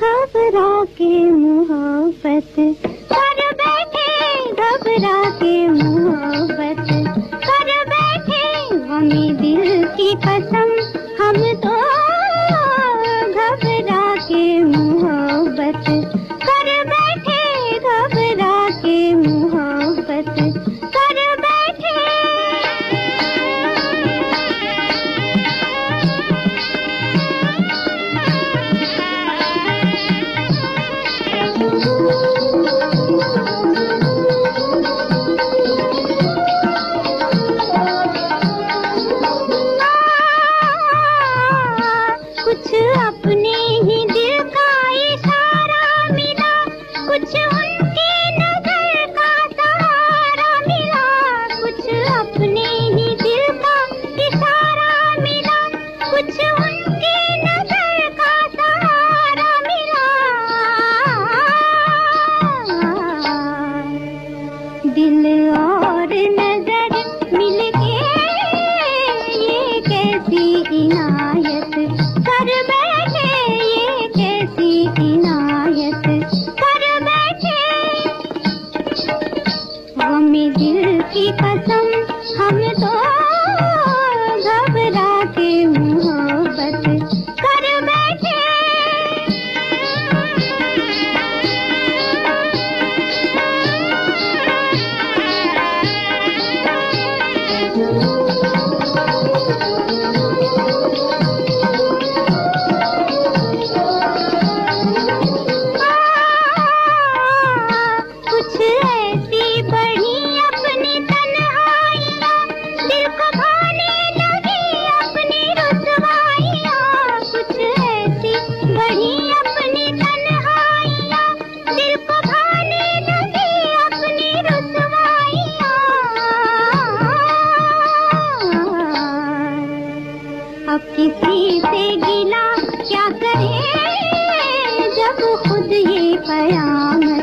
घबरा के मोहब्बत कर बैठे, घबरा के मोहब्बत कर बैठे, हमें दिल की कसम हम तो घबरा के मोहब्बत कर बैठे, घबरा के मोहब्बत कर बैठे। कुछ अपने ही दिल का इशारा मिला, कुछ उनकी नजर का सहारा मिला, कुछ अपने ही दिल का इशारा मिला, कुछ उनकी नजर का सहारा मिला। दिल और नजर मिलके ये कैसी इनायत कर बैठे, ये कैसी इनायत कर बैठे, हमें दिल की कसम हम तो घबरा के मोहब्बत कर बैठे। कुछ ऐसी बढ़ी अपनी तन्हाइयाँ, दिल को भाने लगी अपनी रुसवाइयाँ, कुछ ऐसी बढ़ी अपनी तन्हाइयाँ, दिल को भाने लगी अपनी रुसवाइयाँ। अब किसी से गिला क्या करे जब खुद ये क़यामत